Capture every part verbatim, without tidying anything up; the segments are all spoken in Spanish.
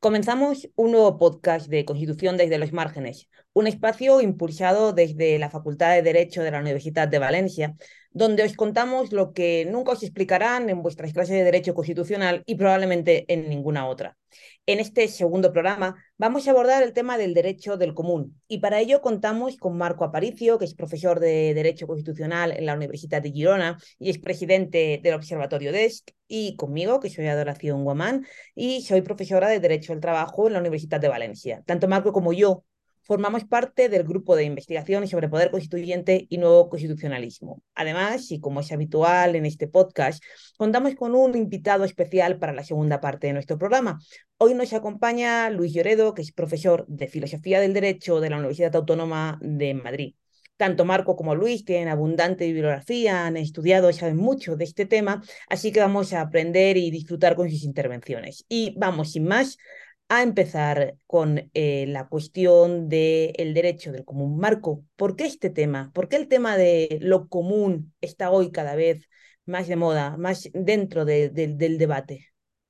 Comenzamos un nuevo podcast de Constitución desde los márgenes, un espacio impulsado desde la Facultad de Derecho de la Universidad de Valencia, donde os contamos lo que nunca os explicarán en vuestras clases de Derecho Constitucional y probablemente en ninguna otra. En este segundo programa vamos a abordar el tema del derecho del común y para ello contamos con Marco Aparicio, que es profesor de Derecho Constitucional en la Universidad de Girona y es presidente del Observatorio D E S C, y conmigo, que soy Adoración Guamán, y soy profesora de Derecho del Trabajo en la Universidad de Valencia. Tanto Marco como yo formamos parte del grupo de investigación sobre poder constituyente y nuevo constitucionalismo. Además, y como es habitual en este podcast, contamos con un invitado especial para la segunda parte de nuestro programa. Hoy nos acompaña Luis Lloredo, que es profesor de Filosofía del Derecho de la Universidad Autónoma de Madrid. Tanto Marco como Luis tienen abundante bibliografía, han estudiado y saben mucho de este tema, así que vamos a aprender y disfrutar con sus intervenciones. Y vamos, sin más, a empezar con eh, la cuestión del derecho del común. Marco, ¿por qué este tema? ¿Por qué el tema de lo común está hoy cada vez más de moda, más dentro de, de, del debate?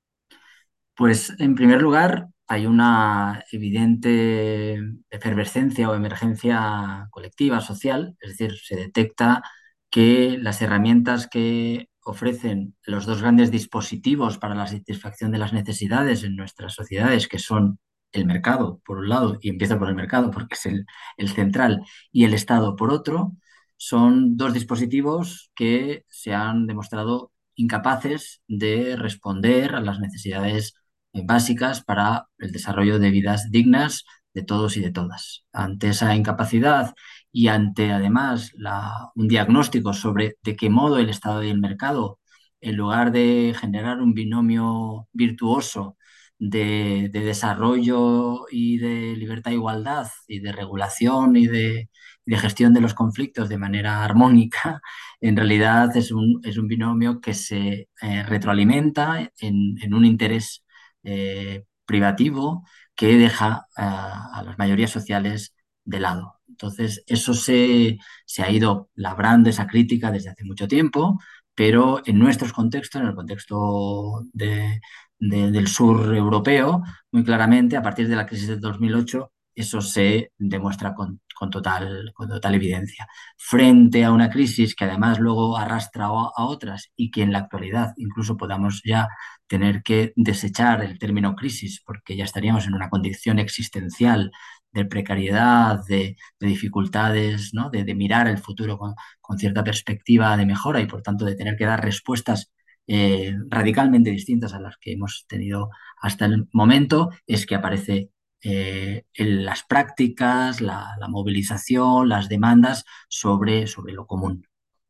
Pues en primer lugar, hay una evidente efervescencia o emergencia colectiva, social, es decir, se detecta que las herramientas que ofrecen los dos grandes dispositivos para la satisfacción de las necesidades en nuestras sociedades, que son el mercado, por un lado, y empiezo por el mercado porque es el, el central, y el Estado, por otro, son dos dispositivos que se han demostrado incapaces de responder a las necesidades eh, básicas para el desarrollo de vidas dignas de todos y de todas. Ante esa incapacidad y ante además la, un diagnóstico sobre de qué modo el Estado y el mercado, en lugar de generar un binomio virtuoso de, de desarrollo y de libertad e igualdad y de regulación y de, de gestión de los conflictos de manera armónica, en realidad es un, es un binomio que se eh, retroalimenta en, en, un interés eh, privativo que deja a, a las mayorías sociales de lado. Entonces, eso se, se ha ido labrando esa crítica desde hace mucho tiempo, pero en nuestros contextos, en el contexto de, de, del sur europeo, muy claramente, a partir de la crisis de dos mil ocho, eso se demuestra con, con, total, con total evidencia. Frente a una crisis que además luego arrastra a, a otras y que en la actualidad incluso podamos ya tener que desechar el término crisis porque ya estaríamos en una condición existencial de precariedad, de, de dificultades, ¿no? de, de, mirar el futuro con, con, cierta perspectiva de mejora y por tanto de tener que dar respuestas eh, radicalmente distintas a las que hemos tenido hasta el momento, es que aparece eh, en las prácticas, la, la, movilización, las demandas sobre, sobre lo común.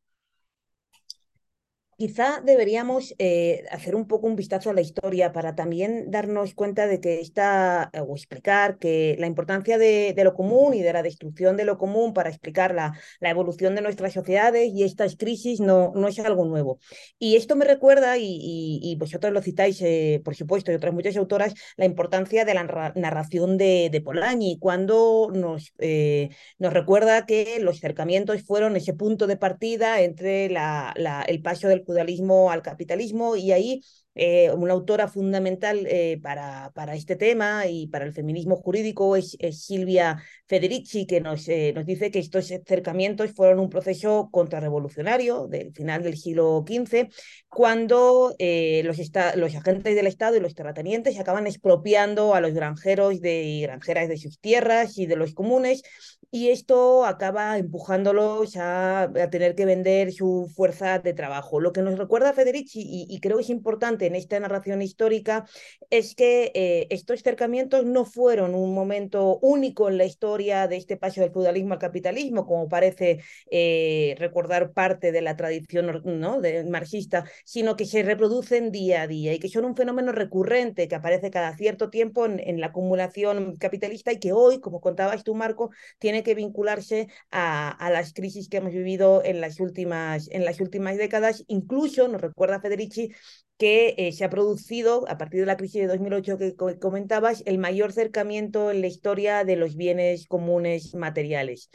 Quizá deberíamos eh, hacer un poco un vistazo a la historia para también darnos cuenta de que está, eh, o explicar que la importancia de, de, lo común y de la destrucción de lo común para explicar la, la evolución de nuestras sociedades y estas crisis no, no es algo nuevo. Y esto me recuerda, y, y, y vosotros lo citáis, eh, por supuesto, y otras muchas autoras, la importancia de la narración de, de Polanyi, cuando nos, eh, nos recuerda que los acercamientos fueron ese punto de partida entre la, la, el paso del feudalismo al capitalismo, y ahí eh, una autora fundamental eh, para, para este tema y para el feminismo jurídico es, es Silvia Federici, que nos, eh, nos dice que estos acercamientos fueron un proceso contrarrevolucionario del final del siglo quince, cuando eh, los, los agentes del Estado y los terratenientes acaban expropiando a los granjeros de, y granjeras de sus tierras y de los comunes, y esto acaba empujándolos a, a, tener que vender su fuerza de trabajo. Lo que nos recuerda Federici, y, y creo que es importante en esta narración histórica, es que eh, estos acercamientos no fueron un momento único en la historia de este paso del feudalismo al capitalismo, como parece eh, recordar parte de la tradición, ¿no?, de, marxista, sino que se reproducen día a día y que son un fenómeno recurrente que aparece cada cierto tiempo en, en la acumulación capitalista y que hoy, como contabas tú, Marco, tiene que vincularse a, a, las crisis que hemos vivido en las últimas, en las últimas décadas. Incluso, nos recuerda Federici, que eh, se ha producido a partir de la crisis de dos mil ocho que co comentabas, el mayor cercamiento en la historia de los bienes comunes materiales.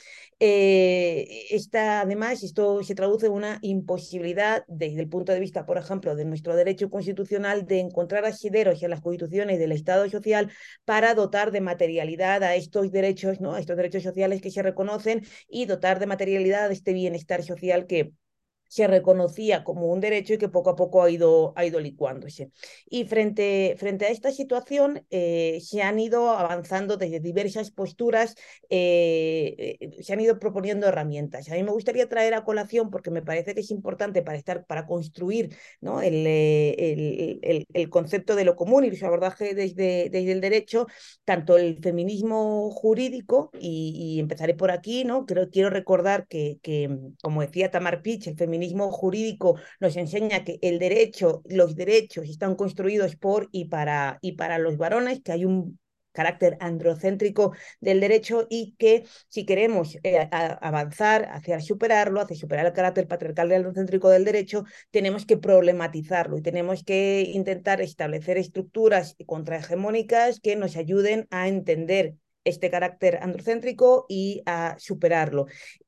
Eh, esta, además, esto se traduce en una imposibilidad desde el punto de vista, por ejemplo, de nuestro derecho constitucional de encontrar asideros en las constituciones del Estado social para dotar de materialidad a estos derechos, ¿no? A estos derechos sociales que se reconocen y dotar de materialidad a este bienestar social que se reconocía como un derecho y que poco a poco ha ido, ha ido licuándose. Y frente, frente a esta situación eh, se han ido avanzando desde diversas posturas, eh, eh, se han ido proponiendo herramientas. A mí me gustaría traer a colación, porque me parece que es importante para, estar, para construir, ¿no? el, eh, el, el, el, concepto de lo común y su abordaje desde, desde el derecho, tanto el feminismo jurídico, y, y empezaré por aquí, ¿no? Creo, quiero recordar que, que, como decía Tamar Pitch, el feminismo jurídico nos enseña que el derecho, los derechos están construidos por y para, y para los varones, que hay un carácter androcéntrico del derecho y que si queremos eh, a, avanzar hacia superarlo, hacia superar el carácter patriarcal y androcéntrico del derecho, tenemos que problematizarlo y tenemos que intentar establecer estructuras contrahegemónicas que nos ayuden a entender este carácter androcéntrico y a superarlo.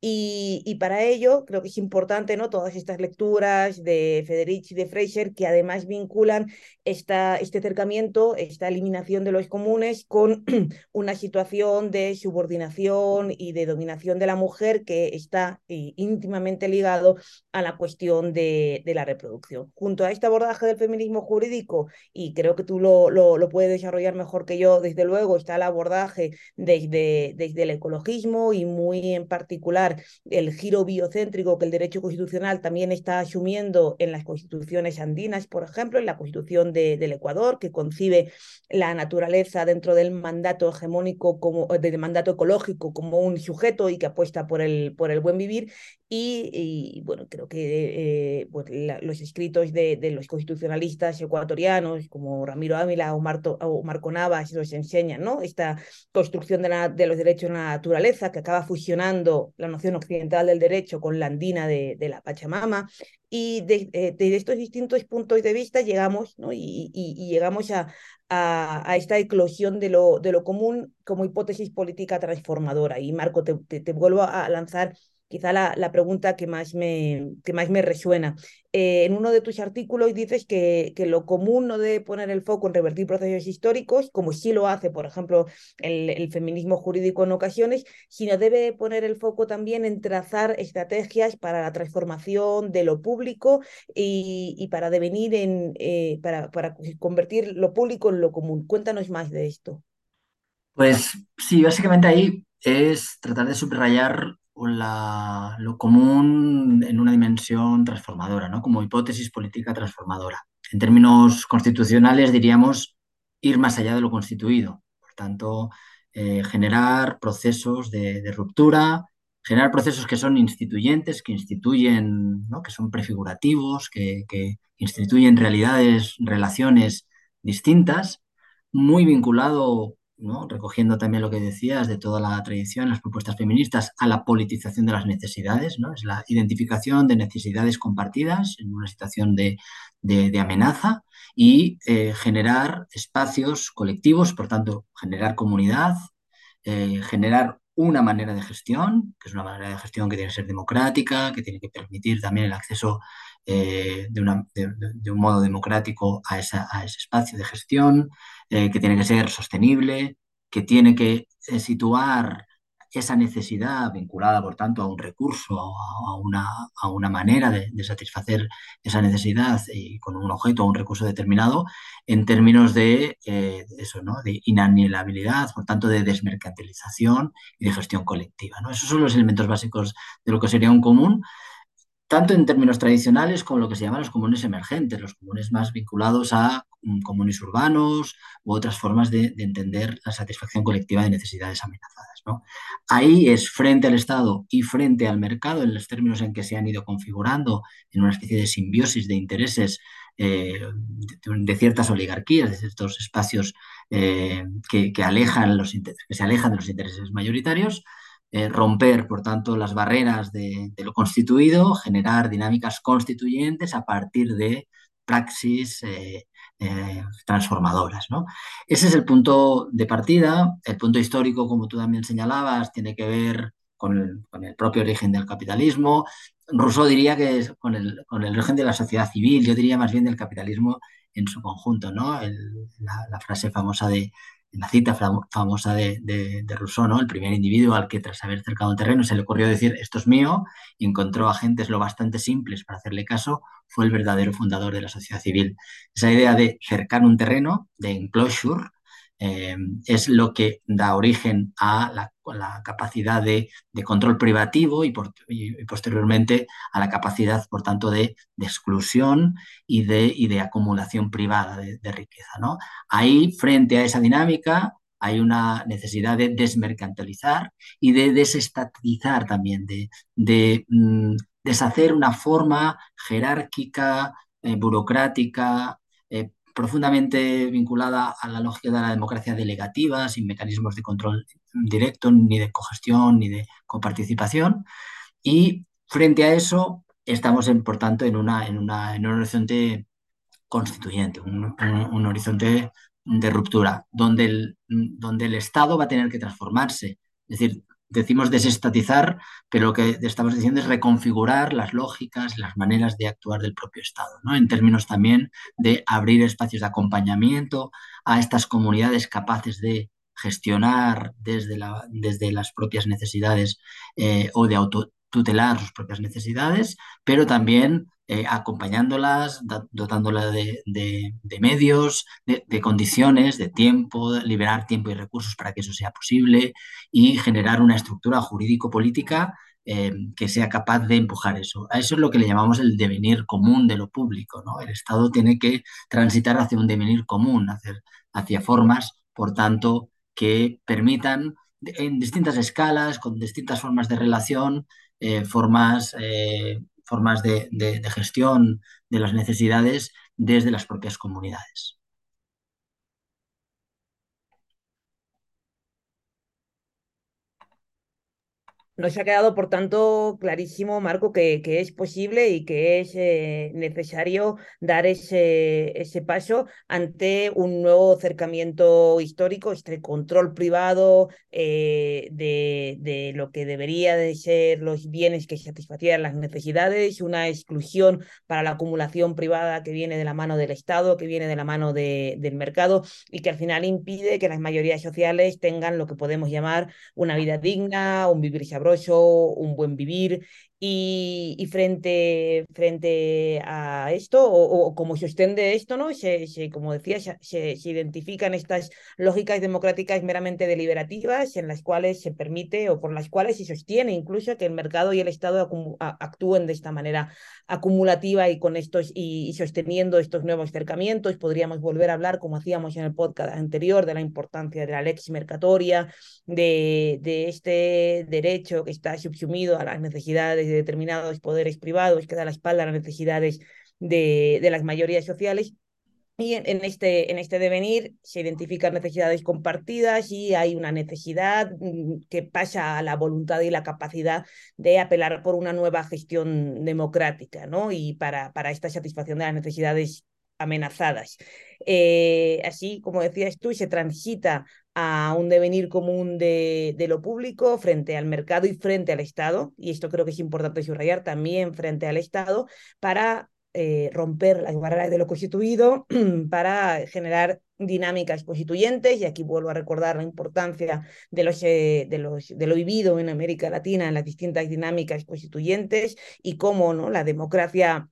Y, y, para ello creo que es importante, ¿no? Todas estas lecturas de Federici y de Fraser que además vinculan esta, este acercamiento, esta eliminación de los comunes con una situación de subordinación y de dominación de la mujer que está eh, íntimamente ligado a la cuestión de, de la reproducción. Junto a este abordaje del feminismo jurídico, y creo que tú lo, lo, lo puedes desarrollar mejor que yo, desde luego está el abordaje desde, desde el ecologismo y muy en particular el giro biocéntrico que el derecho constitucional también está asumiendo en las constituciones andinas, por ejemplo, en la constitución de, del Ecuador, que concibe la naturaleza dentro del mandato hegemónico, como, del mandato ecológico como un sujeto y que apuesta por el, por el buen vivir. Y, y bueno, creo que eh, pues, la, los escritos de, de los constitucionalistas ecuatorianos como Ramiro Ávila o, Marto, o Marco Navas nos enseñan, ¿no? Esta construcción de, la, de los derechos de la naturaleza que acaba fusionando la noción occidental del derecho con la andina de, de la Pachamama. Y desde de, de estos distintos puntos de vista llegamos, ¿no? y, y, y llegamos a, a, a, esta eclosión de lo, de lo común como hipótesis política transformadora. Y Marco, te, te, te vuelvo a lanzar quizá la, la pregunta que más me, que más me resuena. Eh, en uno de tus artículos dices que, que lo común no debe poner el foco en revertir procesos históricos, como sí lo hace, por ejemplo, el, el feminismo jurídico en ocasiones, sino debe poner el foco también en trazar estrategias para la transformación de lo público y, y para devenir en, eh, para, para convertir lo público en lo común. Cuéntanos más de esto. Pues sí, básicamente ahí es tratar de subrayar la- lo común en una dimensión transformadora, ¿no? Como hipótesis política transformadora. En términos constitucionales diríamos ir más allá de lo constituido. Por tanto, eh, generar procesos de, de ruptura, generar procesos que son instituyentes, que instituyen, ¿no? Que son prefigurativos, que, que instituyen realidades, relaciones distintas, muy vinculado, ¿no? Recogiendo también lo que decías de toda la tradición, las propuestas feministas, a la politización de las necesidades, ¿no? Es la identificación de necesidades compartidas en una situación de, de, de amenaza y eh, generar espacios colectivos, por tanto, generar comunidad, eh, generar una manera de gestión, que es una manera de gestión que tiene que ser democrática, que tiene que permitir también el acceso eh, de, una, de, de, un modo democrático a, esa, a ese espacio de gestión, eh, que tiene que ser sostenible, que tiene que eh, situar esa necesidad vinculada, por tanto, a un recurso, a una, a una manera de, de, satisfacer esa necesidad y con un objeto o un recurso determinado, en términos de eh, eso, ¿no? De inalienabilidad, por tanto, de desmercantilización y de gestión colectiva, ¿no? Esos son los elementos básicos de lo que sería un común, tanto en términos tradicionales como lo que se llaman los comunes emergentes, los comunes más vinculados a um, comunes urbanos u otras formas de, de, entender la satisfacción colectiva de necesidades amenazadas, ¿no? Ahí es frente al Estado y frente al mercado, en los términos en que se han ido configurando en una especie de simbiosis de intereses eh, de, de, ciertas oligarquías, de ciertos espacios eh, que, que, alejan los, que se alejan de los intereses mayoritarios. Eh, romper, por tanto, las barreras de, de, lo constituido, generar dinámicas constituyentes a partir de praxis eh, eh, transformadoras, ¿no? Ese es el punto de partida. El punto histórico, como tú también señalabas, tiene que ver con el, con el propio origen del capitalismo. Rousseau diría que es con el, con el origen de la sociedad civil, yo diría más bien del capitalismo en su conjunto, ¿no? El- la, la frase famosa de, la cita fam- famosa de, de, de Rousseau, ¿no? El primer individuo al que tras haber cercado un terreno se le ocurrió decir esto es mío y encontró agentes lo bastante simples para hacerle caso, fue el verdadero fundador de la sociedad civil. Esa idea de cercar un terreno, de enclosure, eh, es lo que da origen a la, a la capacidad de, de, control privativo y, por, y, y, posteriormente a la capacidad, por tanto, de, de exclusión y de, y de, acumulación privada de, de riqueza, ¿no? Ahí, frente a esa dinámica, hay una necesidad de desmercantilizar y de desestatizar también, de, de mm, deshacer una forma jerárquica, eh, burocrática, eh, profundamente vinculada a la lógica de la democracia delegativa, sin mecanismos de control directo, ni de cogestión, ni de coparticipación. Y frente a eso, estamos, en, por tanto, en, una, en, una, en un horizonte constituyente, un, un, un horizonte de ruptura, donde el, donde el Estado va a tener que transformarse. Es decir, decimos desestatizar, pero lo que estamos diciendo es reconfigurar las lógicas, las maneras de actuar del propio Estado, ¿no? En términos también de abrir espacios de acompañamiento a estas comunidades capaces de gestionar desde, la, desde las propias necesidades eh, o de autotutelar sus propias necesidades, pero también eh, acompañándolas, dotándolas de, de, de medios, de, de, condiciones, de tiempo, de liberar tiempo y recursos para que eso sea posible y generar una estructura jurídico-política eh, que sea capaz de empujar eso. A eso es lo que le llamamos el devenir común de lo público, ¿no? El Estado tiene que transitar hacia un devenir común, hacia, hacia formas, por tanto, que permitan en distintas escalas, con distintas formas de relación, eh, formas eh, formas de, de, de gestión de las necesidades desde las propias comunidades. Nos ha quedado, por tanto, clarísimo, Marco, que, que es posible y que es eh, necesario dar ese, ese paso ante un nuevo acercamiento histórico, este control privado eh, de, de lo que debería de ser los bienes que satisfacieran las necesidades, una exclusión para la acumulación privada que viene de la mano del Estado, que viene de la mano de, del mercado y que al final impide que las mayorías sociales tengan lo que podemos llamar una vida digna, un vivir sabroso, un buen vivir. Y, y frente, frente a esto, o, o como sostén de esto, ¿no? Se, se, como decía, se, se, se identifican estas lógicas democráticas meramente deliberativas en las cuales se permite o por las cuales se sostiene incluso que el mercado y el Estado acu- a, actúen de esta manera acumulativa y con estos y, y sosteniendo estos nuevos acercamientos. Podríamos volver a hablar, como hacíamos en el podcast anterior, de la importancia de la lex mercatoria, de, de este derecho que está subsumido a las necesidades de determinados poderes privados, que da la espalda a las necesidades de, de las mayorías sociales. Y en, en, este, en este devenir se identifican necesidades compartidas y hay una necesidad mm, que pasa a la voluntad y la capacidad de apelar por una nueva gestión democrática, ¿no? Y para, para esta satisfacción de las necesidades amenazadas. Eh, así, como decías tú, se transita a un devenir común de, de lo público frente al mercado y frente al Estado, y esto creo que es importante subrayar también frente al Estado, para eh, romper las barreras de lo constituido, para generar dinámicas constituyentes, y aquí vuelvo a recordar la importancia de, los, eh, de, los, de lo vivido en América Latina en las distintas dinámicas constituyentes y cómo, ¿no?, la democracia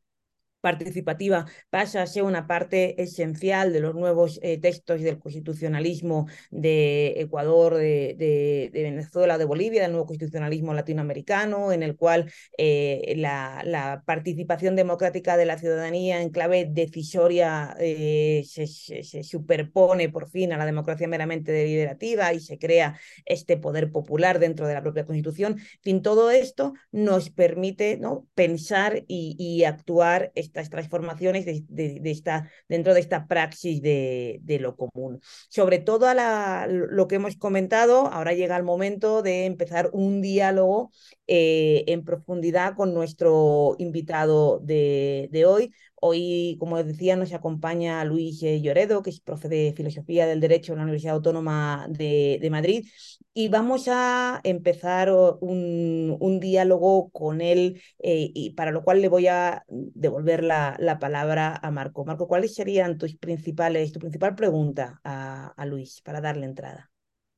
participativa pasa a ser una parte esencial de los nuevos eh, textos del constitucionalismo de Ecuador, de, de, de, Venezuela, de Bolivia, del nuevo constitucionalismo latinoamericano, en el cual eh, la, la, participación democrática de la ciudadanía en clave decisoria eh, se, se, se superpone por fin a la democracia meramente deliberativa y se crea este poder popular dentro de la propia Constitución. En fin, todo esto nos permite, ¿no?, pensar y, y actuar estas transformaciones de, de, de esta, dentro de esta praxis de, de lo común. Sobre todo a la, lo que hemos comentado, ahora llega el momento de empezar un diálogo eh, en profundidad con nuestro invitado de, de hoy. Hoy, como decía, nos acompaña Luis eh, Lloredo, que es profe de Filosofía del Derecho en la Universidad Autónoma de, de Madrid, y vamos a empezar oh, un, un diálogo con él, eh, y para lo cual le voy a devolver la, la palabra a Marco. Marco, ¿cuáles serían tus principales, tu principal pregunta a, a Luis para darle entrada?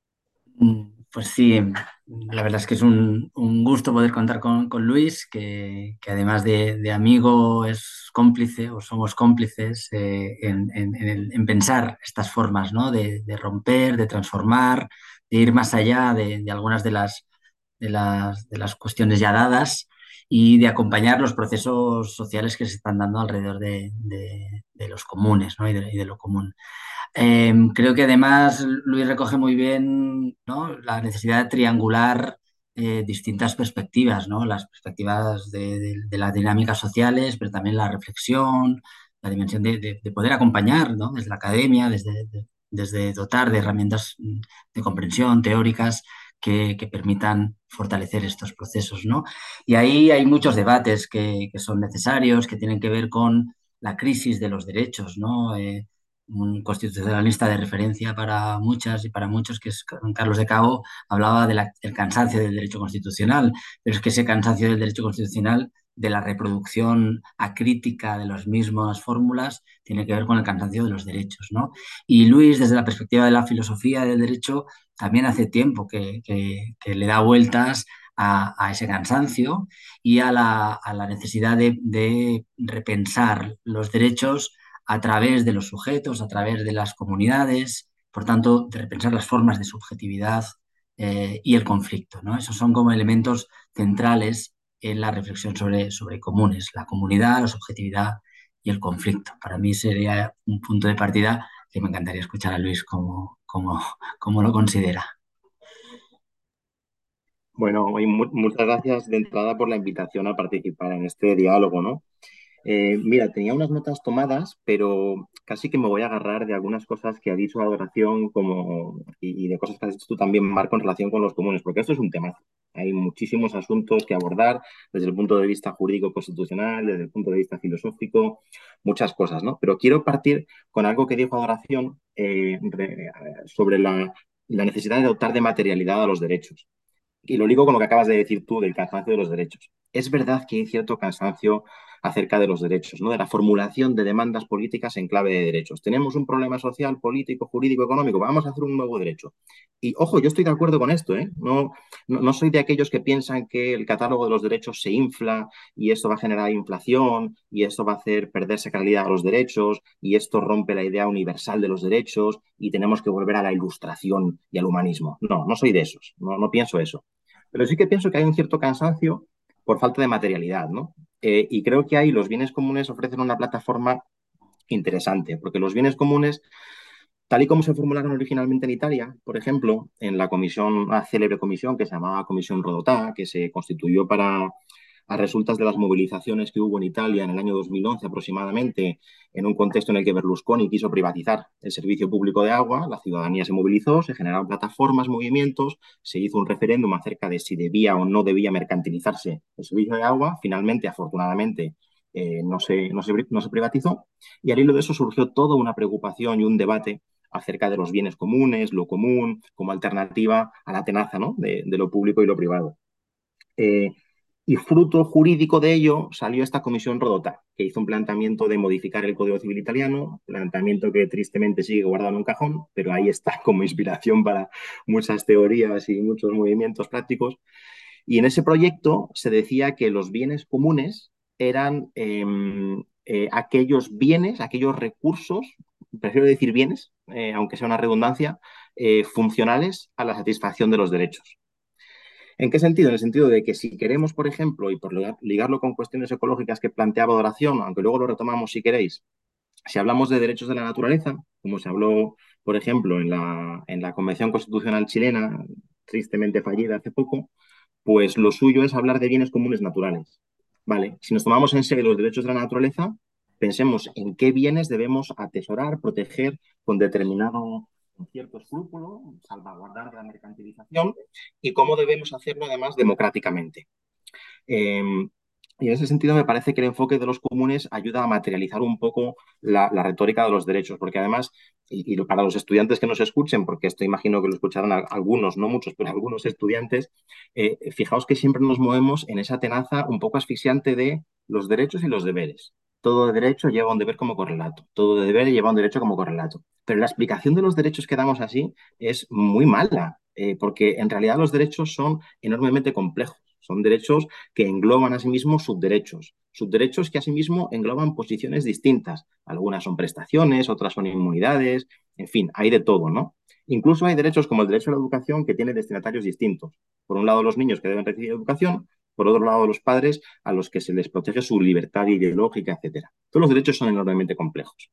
Mm, Pues sí, la verdad es que es un, un gusto poder contar con, con Luis, que, que además de, de amigo es cómplice o somos cómplices eh, en, en- en el- en pensar estas formas, ¿no? De, de romper, de transformar, de ir más allá de, de algunas de las, de las, de las cuestiones ya dadas y de acompañar los procesos sociales que se están dando alrededor de, de- de los comunes, ¿no? Y de, y de lo común. Eh, creo que además Luis recoge muy bien, ¿no? La necesidad de triangular eh, distintas perspectivas, ¿no? Las perspectivas de, de- de las dinámicas sociales, pero también la reflexión, la dimensión de, de- de poder acompañar, ¿no? Desde la academia, desde, de- desde dotar de herramientas mm, de comprensión teóricas que, que permitan fortalecer estos procesos, ¿no? Y ahí hay muchos debates que, que son necesarios, que tienen que ver con la crisis de los derechos, ¿no? Eh, un constitucionalista de referencia para muchas y para muchos, que es Carlos de Cabo, hablaba de la- del cansancio del derecho constitucional, pero es que ese cansancio del derecho constitucional, de la reproducción acrítica de las mismas fórmulas, tiene que ver con el cansancio de los derechos, ¿no? Y Luis, desde la perspectiva de la filosofía del derecho, también hace tiempo que, que- que le da vueltas a, a ese cansancio y a la, a la necesidad de, de repensar los derechos a través de los sujetos, a través de las comunidades, por tanto, de repensar las formas de subjetividad eh, y el conflicto, ¿no? Esos son como elementos centrales en la reflexión sobre, sobre comunes, la comunidad, la subjetividad y el conflicto. Para mí sería un punto de partida que me encantaría escuchar a Luis cómo, cómo, cómo lo considera. Bueno, y mu- muchas gracias de entrada por la invitación a participar en este diálogo, ¿no? Eh, mira, tenía unas notas tomadas, pero casi que me voy a agarrar de algunas cosas que ha dicho Adoración como, y, y de cosas que has dicho tú también, Marco, en relación con los comunes, porque esto es un tema. Hay muchísimos asuntos que abordar desde el punto de vista jurídico constitucional, desde el punto de vista filosófico, muchas cosas, ¿no? Pero quiero partir con algo que dijo Adoración eh, re- sobre la, la necesidad de dotar de materialidad a los derechos. Y lo ligo con lo que acabas de decir tú del cansancio de los derechos. Es verdad que hay cierto cansancio acerca de los derechos, ¿no? De la formulación de demandas políticas en clave de derechos. Tenemos un problema social, político, jurídico, económico, vamos a hacer un nuevo derecho. Y ojo, yo estoy de acuerdo con esto, ¿eh? No, no, no soy de aquellos que piensan que el catálogo de los derechos se infla y esto va a generar inflación y esto va a hacer perderse calidad a los derechos y esto rompe la idea universal de los derechos y tenemos que volver a la ilustración y al humanismo. No, no soy de esos, no, no pienso eso. Pero sí que pienso que hay un cierto cansancio por falta de materialidad, ¿no? Eh, y creo que ahí los bienes comunes ofrecen una plataforma interesante, porque los bienes comunes, tal y como se formularon originalmente en Italia, por ejemplo, en la comisión, una célebre comisión que se llamaba Comisión Rodotà, que se constituyó para a resultas de las movilizaciones que hubo en Italia en el año dos mil once aproximadamente, en un contexto en el que Berlusconi quiso privatizar el servicio público de agua, la ciudadanía se movilizó, se generaron plataformas, movimientos, se hizo un referéndum acerca de si debía o no debía mercantilizarse el servicio de agua. Finalmente, afortunadamente, eh, no, se, no, se, no se privatizó y al hilo de eso surgió toda una preocupación y un debate acerca de los bienes comunes, lo común, como alternativa a la tenaza, ¿no? de, de lo público y lo privado. Eh, y fruto jurídico de ello salió esta comisión Rodotà, que hizo un planteamiento de modificar el Código Civil italiano, planteamiento que tristemente sigue guardado en un cajón, pero ahí está como inspiración para muchas teorías y muchos movimientos prácticos. Y en ese proyecto se decía que los bienes comunes eran eh, eh, aquellos bienes, aquellos recursos, prefiero decir bienes, eh, aunque sea una redundancia, eh, funcionales a la satisfacción de los derechos. ¿En qué sentido? En el sentido de que si queremos, por ejemplo, y por ligarlo con cuestiones ecológicas que planteaba Adoración, aunque luego lo retomamos si queréis, si hablamos de derechos de la naturaleza, como se habló, por ejemplo, en la, en la Convención Constitucional chilena, tristemente fallida hace poco, pues lo suyo es hablar de bienes comunes naturales. ¿Vale? Si nos tomamos en serio los derechos de la naturaleza, pensemos en qué bienes debemos atesorar, proteger con determinado con cierto escrúpulo, salvaguardar de la mercantilización y cómo debemos hacerlo además democráticamente. Eh, Y en ese sentido me parece que el enfoque de los comunes ayuda a materializar un poco la, la retórica de los derechos, porque además, y, y, para los estudiantes que nos escuchen, porque esto imagino que lo escucharán a, algunos, no muchos, pero algunos estudiantes, eh, fijaos que siempre nos movemos en esa tenaza un poco asfixiante de los derechos y los deberes. Todo derecho lleva un deber como correlato, todo deber lleva un derecho como correlato. Pero la explicación de los derechos que damos así es muy mala, eh, porque en realidad los derechos son enormemente complejos. Son derechos que engloban asimismo subderechos. Subderechos que asimismo engloban posiciones distintas. Algunas son prestaciones, otras son inmunidades, en fin, hay de todo, ¿no? Incluso hay derechos como el derecho a la educación que tiene destinatarios distintos. Por un lado, los niños que deben recibir educación, por otro lado, los padres a los que se les protege su libertad ideológica, etcétera. Todos los derechos son enormemente complejos.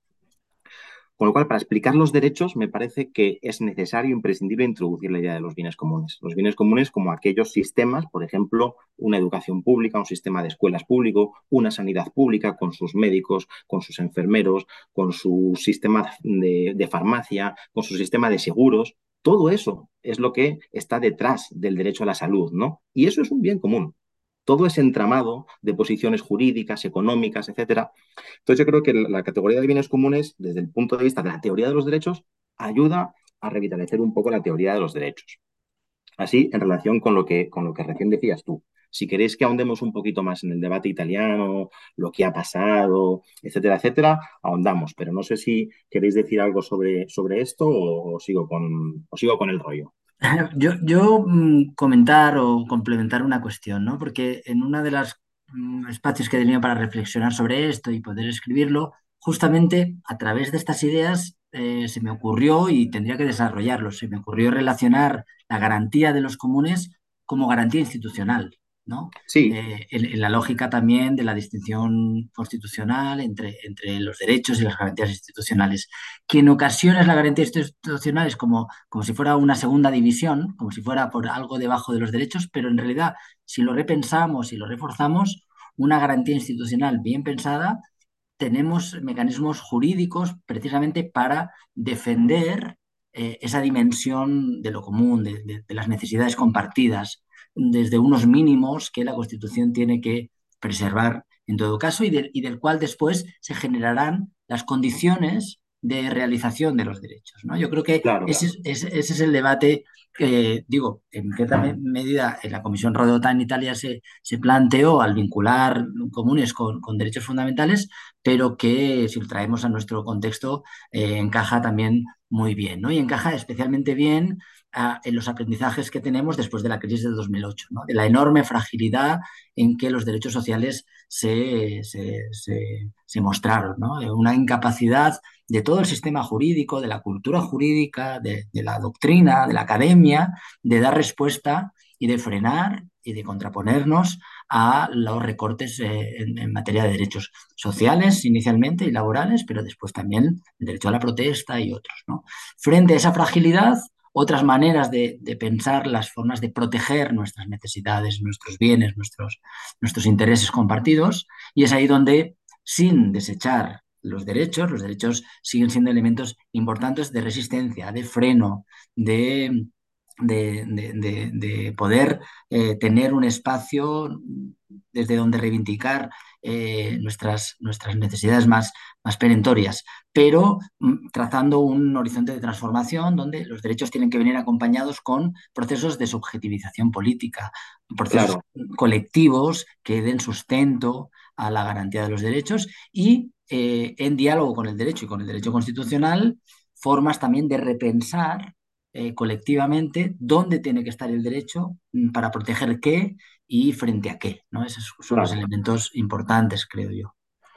Con lo cual, para explicar los derechos, me parece que es necesario, imprescindible, introducir la idea de los bienes comunes. Los bienes comunes como aquellos sistemas, por ejemplo, una educación pública, un sistema de escuelas público, una sanidad pública con sus médicos, con sus enfermeros, con su sistema de, de farmacia, con su sistema de seguros. Todo eso es lo que está detrás del derecho a la salud, ¿no? Y eso es un bien común. Todo ese entramado de posiciones jurídicas, económicas, etcétera. Entonces, yo creo que la categoría de bienes comunes, desde el punto de vista de la teoría de los derechos, ayuda a revitalizar un poco la teoría de los derechos. Así, en relación con lo que, con lo que recién decías tú. Si queréis que ahondemos un poquito más en el debate italiano, lo que ha pasado, etcétera, etcétera, ahondamos. Pero no sé si queréis decir algo sobre, sobre esto o, o sigo con, o sigo con el rollo. Yo, yo mm, comentar o complementar una cuestión, ¿no? Porque en uno de los espacios que he tenido para reflexionar sobre esto y poder escribirlo, justamente a través de estas ideas eh, se me ocurrió, y tendría que desarrollarlo, se me ocurrió relacionar la garantía de los comunes como garantía institucional, ¿no? Sí, Eh, en, en la lógica también de la distinción constitucional entre, entre los derechos y las garantías institucionales, que en ocasiones la garantía institucional es como, como si fuera una segunda división, como si fuera por algo debajo de los derechos, pero en realidad, si lo repensamos y lo reforzamos, una garantía institucional bien pensada, tenemos mecanismos jurídicos precisamente para defender eh, esa dimensión de lo común, de, de, de las necesidades compartidas, desde unos mínimos que la Constitución tiene que preservar en todo caso y, de, y del cual después se generarán las condiciones de realización de los derechos, ¿no? Yo creo que claro. ese, ese, ese es el debate que, digo, en cierta medida en la Comisión Rodotà en Italia se, se planteó al vincular comunes con, con derechos fundamentales, pero que si lo traemos a nuestro contexto eh, encaja también muy bien, ¿no? Y encaja especialmente bien a, en los aprendizajes que tenemos después de la crisis de dos mil ocho, ¿no? De la enorme fragilidad en que los derechos sociales se, se, se, se mostraron, ¿no? Una incapacidad de todo el sistema jurídico, de la cultura jurídica, de, de la doctrina, de la academia, de dar respuesta y de frenar y de contraponernos a los recortes eh, en, en, materia de derechos sociales inicialmente y laborales, pero después también el derecho a la protesta y otros, ¿no? Frente a esa fragilidad, otras maneras de, de, pensar las formas de proteger nuestras necesidades, nuestros bienes, nuestros, nuestros intereses compartidos, y es ahí donde, sin desechar los derechos, los derechos siguen siendo elementos importantes de resistencia, de freno, de, de, de, de, de poder eh, tener un espacio desde donde reivindicar eh, nuestras, nuestras necesidades más, más perentorias, pero mm, trazando un horizonte de transformación donde los derechos tienen que venir acompañados con procesos de subjetivización política, procesos Claro. colectivos que den sustento a la garantía de los derechos y eh, en diálogo con el derecho y con el derecho constitucional, formas también de repensar eh, colectivamente dónde tiene que estar el derecho para proteger qué y frente a qué, ¿no? Esos son los Claro. elementos importantes, creo yo.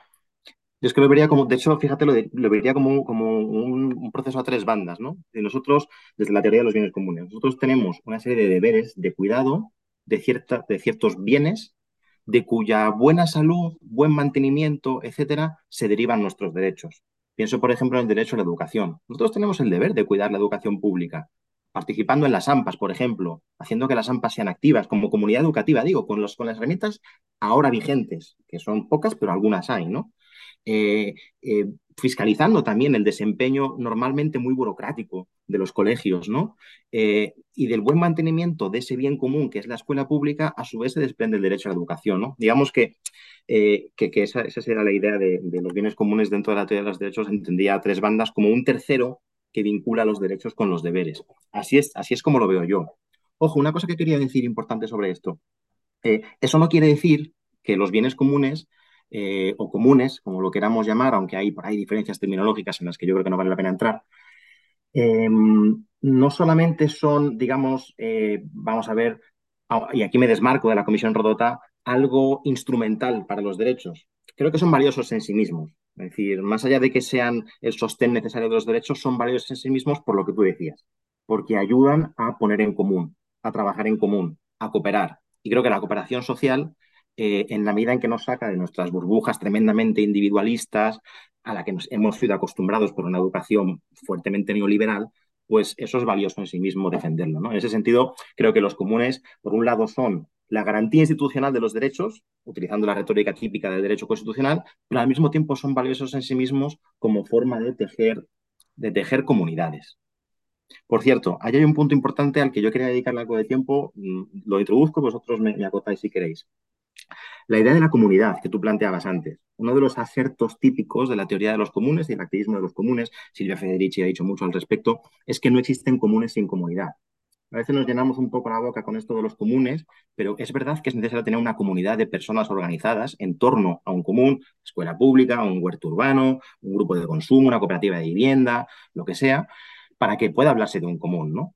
Yo es que lo vería como, de hecho, fíjate, lo, de, lo vería como, como un, un, proceso a tres bandas, ¿no? Y nosotros, desde la teoría de los bienes comunes, nosotros tenemos una serie de deberes de cuidado de, cierta, de ciertos bienes de cuya buena salud, buen mantenimiento, etcétera, se derivan nuestros derechos. Pienso, por ejemplo, en el derecho a la educación. Nosotros tenemos el deber de cuidar la educación pública, participando en las AMPAs, por ejemplo, haciendo que las AMPAs sean activas como comunidad educativa, digo, con, los, con las herramientas ahora vigentes, que son pocas, pero algunas hay, ¿no? Eh, eh, fiscalizando también el desempeño normalmente muy burocrático de los colegios, ¿no? Eh, y del buen mantenimiento de ese bien común que es la escuela pública, a su vez se desprende el derecho a la educación, ¿no? Digamos que, eh, que, que esa, esa será la idea de, de los bienes comunes dentro de la teoría de los derechos, entendía a tres bandas como un tercero que vincula los derechos con los deberes. Así es, así es como lo veo yo. Ojo, una cosa que quería decir importante sobre esto. Eh, eso no quiere decir que los bienes comunes eh, o comunes, como lo queramos llamar, aunque hay por ahí diferencias terminológicas en las que yo creo que no vale la pena entrar, eh, no solamente son, digamos, eh, vamos a ver, y aquí me desmarco de la Comisión Rodota, algo instrumental para los derechos. Creo que son valiosos en sí mismos. Es decir, más allá de que sean el sostén necesario de los derechos, son valiosos en sí mismos por lo que tú decías, porque ayudan a poner en común, a trabajar en común, a cooperar. Y creo que la cooperación social, eh, en la medida en que nos saca de nuestras burbujas tremendamente individualistas, a la que nos hemos sido acostumbrados por una educación fuertemente neoliberal, pues eso es valioso en sí mismo defenderlo, ¿no? En ese sentido, creo que los comunes, por un lado, son la garantía institucional de los derechos, utilizando la retórica típica del derecho constitucional, pero al mismo tiempo son valiosos en sí mismos como forma de tejer, de tejer comunidades. Por cierto, ahí hay un punto importante al que yo quería dedicarle algo de tiempo, lo introduzco, vosotros me, me acotáis si queréis. La idea de la comunidad que tú planteabas antes, uno de los acertos típicos de la teoría de los comunes y el activismo de los comunes, Silvia Federici ha dicho mucho al respecto, es que no existen comunes sin comunidad. A veces nos llenamos un poco la boca con esto de los comunes, pero es verdad que es necesario tener una comunidad de personas organizadas en torno a un común, escuela pública, un huerto urbano, un grupo de consumo, una cooperativa de vivienda, lo que sea, para que pueda hablarse de un común, ¿no?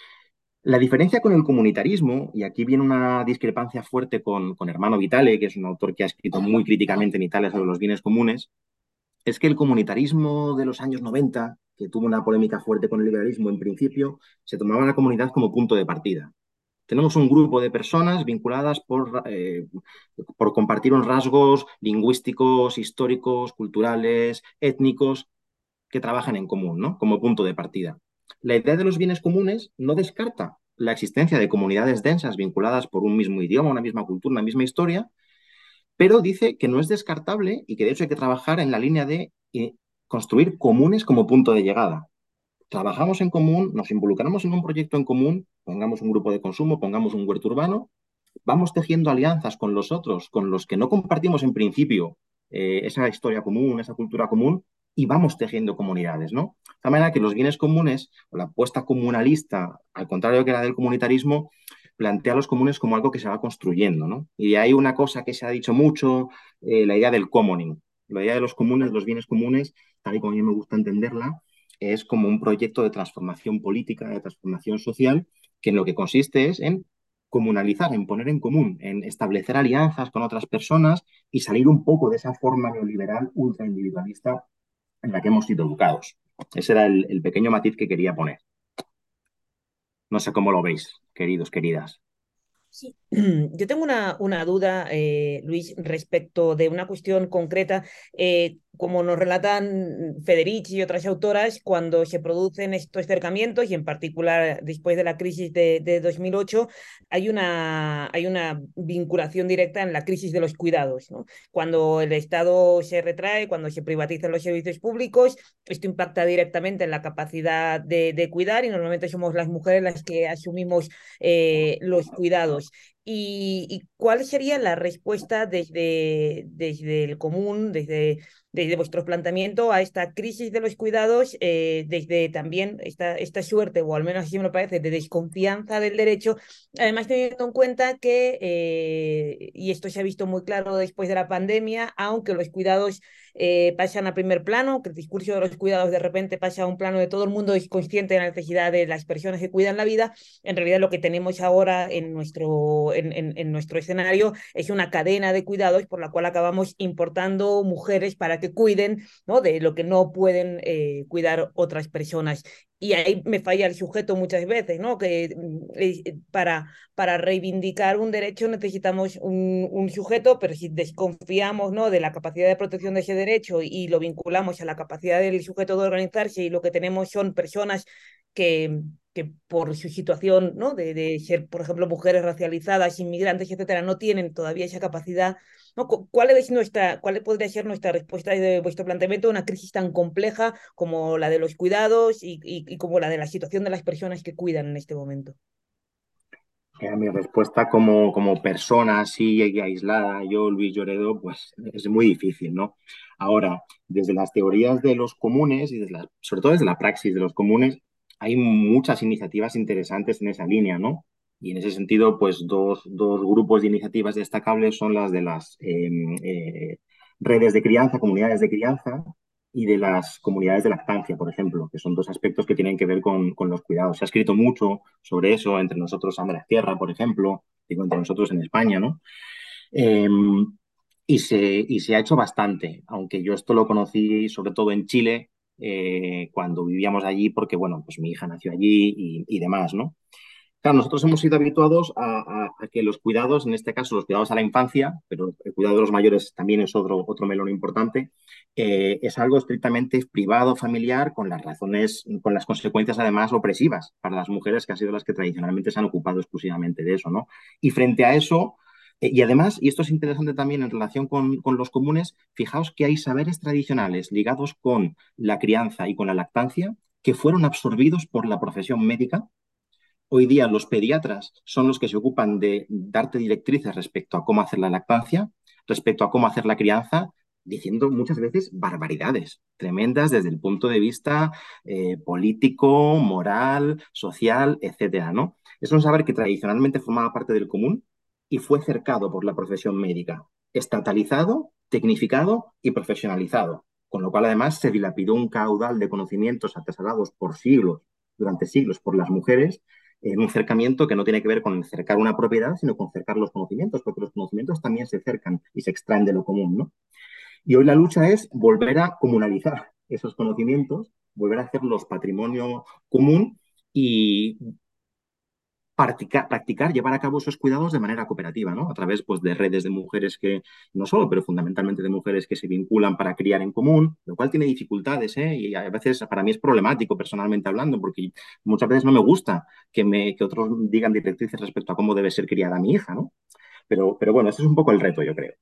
La diferencia con el comunitarismo, y aquí viene una discrepancia fuerte con, con Hermano Vitale, que es un autor que ha escrito muy críticamente en Italia sobre los bienes comunes, es que el comunitarismo de los años noventa, que tuvo una polémica fuerte con el liberalismo en principio, se tomaba a la comunidad como punto de partida. Tenemos un grupo de personas vinculadas por, eh, por compartir unos rasgos lingüísticos, históricos, culturales, étnicos, que trabajan en común, ¿no? Como punto de partida. La idea de los bienes comunes no descarta la existencia de comunidades densas vinculadas por un mismo idioma, una misma cultura, una misma historia, pero dice que no es descartable y que de hecho hay que trabajar en la línea de eh, construir comunes como punto de llegada. Trabajamos en común, nos involucramos en un proyecto en común, pongamos un grupo de consumo, pongamos un huerto urbano, vamos tejiendo alianzas con los otros, con los que no compartimos en principio eh, esa historia común, esa cultura común, y vamos tejiendo comunidades, ¿no? De tal manera que los bienes comunes, o la apuesta comunalista, al contrario que la del comunitarismo, plantea los comunes como algo que se va construyendo, ¿no? Y hay una cosa que se ha dicho mucho, eh, la idea del commoning. La idea de los comunes, de los bienes comunes, tal y como a mí me gusta entenderla, es como un proyecto de transformación política, de transformación social, que en lo que consiste es en comunalizar, en poner en común, en establecer alianzas con otras personas y salir un poco de esa forma neoliberal ultraindividualista en la que hemos sido educados. Ese era el, el pequeño matiz que quería poner. No sé cómo lo veis, queridos, queridas. Sí. Yo tengo una, una duda, eh, Luis, respecto de una cuestión concreta. Eh, como nos relatan Federici y otras autoras, cuando se producen estos acercamientos, y en particular después de la crisis de, de dos mil ocho, hay una, hay una vinculación directa en la crisis de los cuidados, ¿no? Cuando el Estado se retrae, cuando se privatizan los servicios públicos, esto impacta directamente en la capacidad de, de cuidar, y normalmente somos las mujeres las que asumimos eh, los cuidados. ¿Y, y cuál sería la respuesta desde, desde el común, desde, desde vuestro planteamiento a esta crisis de los cuidados, eh, desde también esta, esta suerte, o al menos así me lo parece, de desconfianza del derecho, además teniendo en cuenta que, eh, y esto se ha visto muy claro después de la pandemia, aunque los cuidados eh, pasan a primer plano, que el discurso de los cuidados de repente pasa a un plano de todo el mundo es consciente de la necesidad de las personas que cuidan la vida, en realidad lo que tenemos ahora en nuestro, en, en, en nuestro escenario es una cadena de cuidados por la cual acabamos importando mujeres para que cuiden, ¿no?, de lo que no pueden eh, cuidar otras personas. Y ahí me falla el sujeto muchas veces, ¿no? Que eh, para, para reivindicar un derecho necesitamos un, un sujeto, pero si desconfiamos, ¿no?, de la capacidad de protección de ese derecho y lo vinculamos a la capacidad del sujeto de organizarse, y lo que tenemos son personas que, que por su situación, ¿no?, de, de ser, por ejemplo, mujeres racializadas, inmigrantes, etcétera, no tienen todavía esa capacidad ¿no? Cu- ¿Cuál es nuestra, cuál podría ser nuestra respuesta de vuestro planteamiento a una crisis tan compleja como la de los cuidados y, y, y como la de la situación de las personas que cuidan en este momento? Eh, mi respuesta como, como persona así y aislada, yo, Luis Lloredo, pues es muy difícil, ¿no? Ahora, desde las teorías de los comunes y desde la- sobre todo desde la praxis de los comunes, hay muchas iniciativas interesantes en esa línea, ¿no? Y en ese sentido, pues dos, dos grupos de iniciativas destacables son las de las eh, eh, redes de crianza, comunidades de crianza, y de las comunidades de lactancia, por ejemplo, que son dos aspectos que tienen que ver con, con los cuidados. Se ha escrito mucho sobre eso entre nosotros, Andrés Tierra, por ejemplo, digo, entre nosotros en España, ¿no? Eh, y, se, y se ha hecho bastante, aunque yo esto lo conocí sobre todo en Chile, eh, cuando vivíamos allí, porque, bueno, pues mi hija nació allí y, y demás, ¿no? Claro, nosotros hemos sido habituados a, a- a que los cuidados, en este caso los cuidados a la infancia, pero el cuidado de los mayores también es otro, otro melón importante, eh, es algo estrictamente privado, familiar, con las razones, con las consecuencias además opresivas para las mujeres que han sido las que tradicionalmente se han ocupado exclusivamente de eso, ¿no? Y frente a eso, eh, y además, y esto es interesante también en relación con, con los comunes, fijaos que hay saberes tradicionales ligados con la crianza y con la lactancia que fueron absorbidos por la profesión médica. Hoy día los pediatras son los que se ocupan de darte directrices respecto a cómo hacer la lactancia, respecto a cómo hacer la crianza, diciendo muchas veces barbaridades tremendas desde el punto de vista eh, político, moral, social, etcétera, ¿no? Es un saber que tradicionalmente formaba parte del común y fue cercado por la profesión médica, estatalizado, tecnificado y profesionalizado, con lo cual además se dilapidó un caudal de conocimientos atesorados por siglos, durante siglos, por las mujeres en un cercamiento que no tiene que ver con cercar una propiedad, sino con cercar los conocimientos, porque los conocimientos también se cercan y se extraen de lo común, ¿no? Y hoy la lucha es volver a comunalizar esos conocimientos, volver a hacerlos patrimonio común y practicar, practicar, llevar a cabo esos cuidados de manera cooperativa, ¿no? A través, pues, de redes de mujeres que, no solo, pero fundamentalmente de mujeres que se vinculan para criar en común, lo cual tiene dificultades, ¿eh? Y a veces para mí es problemático personalmente hablando, porque muchas veces no me gusta que, me, que otros digan directrices respecto a cómo debe ser criada mi hija, ¿no? Pero, pero bueno, ese es un poco el reto, yo creo.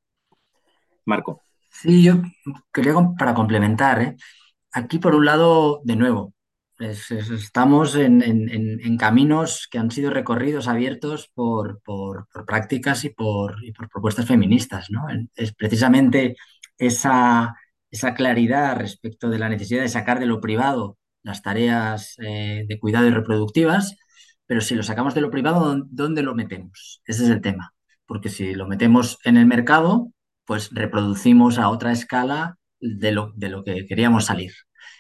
Marco. Sí, yo quería com- para complementar, ¿eh? Aquí, por un lado, de nuevo, es- es- estamos en, en- en- en caminos que han sido recorridos abiertos por, por- por prácticas y por, y por propuestas feministas, ¿no? En- Es precisamente esa, esa claridad respecto de la necesidad de sacar de lo privado las tareas eh, de cuidado y reproductivas, pero si lo sacamos de lo privado, ¿dó- ¿dónde lo metemos? Ese es el tema. Porque si lo metemos en el mercado, pues reproducimos a otra escala de lo, de lo que queríamos salir.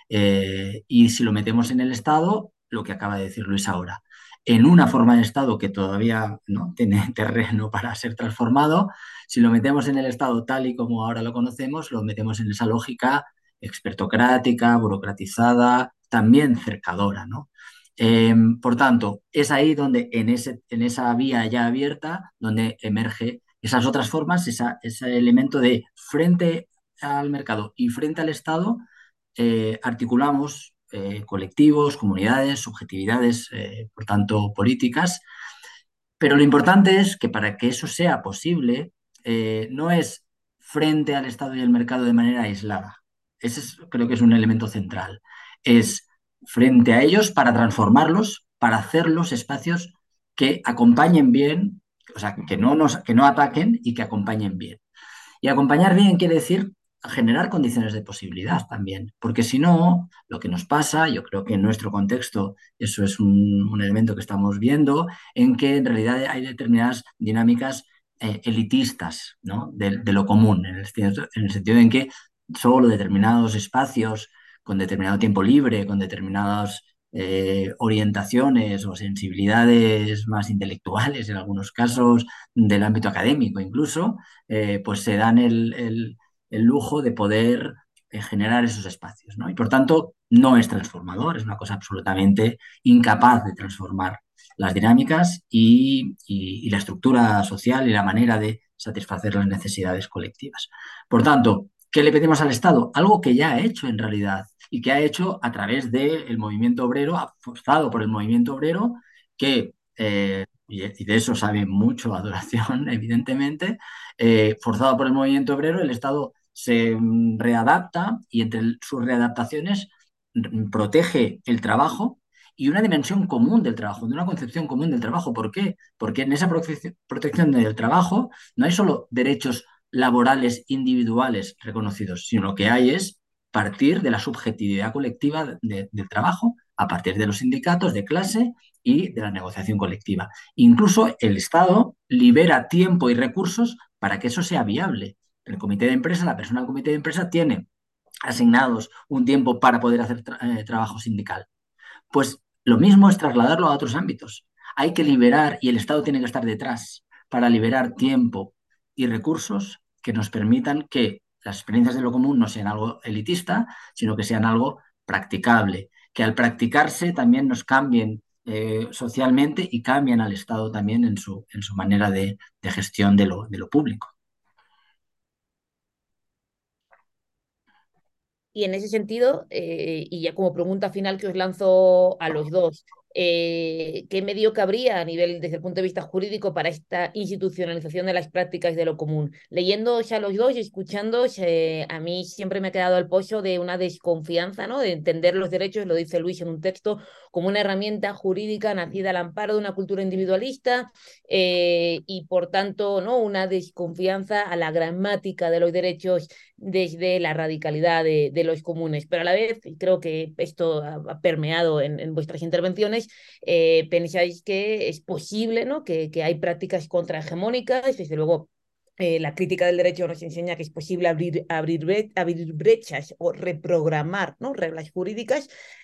Eh, y si lo metemos en el Estado, lo que acaba de decir Luis ahora, en una forma de Estado que todavía no tiene terreno para ser transformado, si lo metemos en el Estado tal y como ahora lo conocemos, lo metemos en esa lógica expertocrática, burocratizada, también cercadora, ¿no? Eh, por tanto, es ahí donde en, ese, en esa vía ya abierta, donde emerge esas otras formas, esa, ese elemento de frente al mercado y frente al Estado, eh, articulamos eh, colectivos, comunidades, subjetividades, eh, por tanto, políticas. Pero lo importante es que para que eso sea posible, eh, no es frente al Estado y al mercado de manera aislada. Ese es, creo que es un elemento central. Es frente a ellos para transformarlos, para hacerlos espacios que acompañen bien, o sea, que no, nos, que no ataquen y que acompañen bien. Y acompañar bien quiere decir generar condiciones de posibilidad también, porque si no, lo que nos pasa, yo creo que en nuestro contexto eso es un, un elemento que estamos viendo, en que en realidad hay determinadas dinámicas eh, elitistas, ¿no? de, de, lo común, en el, en el sentido en que solo determinados espacios con determinado tiempo libre, con determinadas eh, orientaciones o sensibilidades más intelectuales, en algunos casos del ámbito académico incluso, eh, pues se dan el, el, el, lujo de poder eh, generar esos espacios, ¿no? Y por tanto, no es transformador, es una cosa absolutamente incapaz de transformar las dinámicas y, y, y la estructura social y la manera de satisfacer las necesidades colectivas. Por tanto, ¿qué le pedimos al Estado? Algo que ya ha hecho en realidad y que ha hecho a través del movimiento obrero, apostado por el movimiento obrero, que eh, y, y de eso sabe mucho Adoración, evidentemente, eh, forzado por el movimiento obrero, el Estado se mm, readapta y entre el- sus readaptaciones mm, protege el trabajo y una dimensión común del trabajo, de una concepción común del trabajo. ¿Por qué? Porque en esa protec- protección del trabajo no hay solo derechos laborales individuales reconocidos, sino lo que hay es partir de la subjetividad colectiva de- del trabajo, a partir de los sindicatos de clase y de la negociación colectiva. Incluso el Estado libera tiempo y recursos para que eso sea viable. El comité de empresa, la persona del comité de empresa tiene asignados un tiempo para poder hacer tra eh, trabajo sindical. Pues lo mismo es trasladarlo a otros ámbitos. Hay que liberar, y el Estado tiene que estar detrás, para liberar tiempo y recursos que nos permitan que las experiencias de lo común no sean algo elitista, sino que sean algo practicable, que al practicarse también nos cambien eh, socialmente y cambian al Estado también en su, en su manera de, de gestión de lo, de lo público. Y en ese sentido, eh, y ya como pregunta final que os lanzo a los dos, eh, ¿qué medio cabría a nivel, desde el punto de vista jurídico, para esta institucionalización de las prácticas de lo común? Leyéndoos a los dos y escuchándoos, eh, a mí siempre me ha quedado el pozo de una desconfianza, ¿no? De entender los derechos, lo dice Luis en un texto, como una herramienta jurídica nacida al amparo de una cultura individualista, eh, y por tanto, ¿no? Una desconfianza a la gramática de los derechos desde la radicalidad de, de los comunes, pero a la vez, y creo que esto ha, ha permeado en, en, vuestras intervenciones, eh, pensáis que es posible, ¿no? que, que hay prácticas contrahegemónicas, desde luego eh, la crítica del derecho nos enseña que es posible abrir, abrir, bre abrir brechas o reprogramar, ¿no? reglas jurídicas,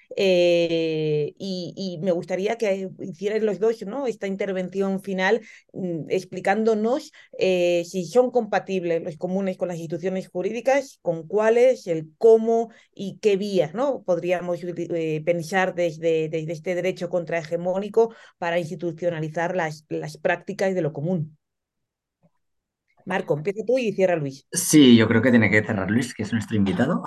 eh, y, y, me gustaría que hicierais los dos, ¿no? esta intervención final mm, explicándonos eh, si son compatibles los comunes con las instituciones jurídicas, con cuáles, el cómo y qué vías, ¿no? podríamos eh, pensar desde, desde este derecho contrahegemónico para institucionalizar las, las prácticas de lo común. Marco, empieza tú y cierra Luis. Sí, yo creo que tiene que cerrar Luis, que es nuestro invitado.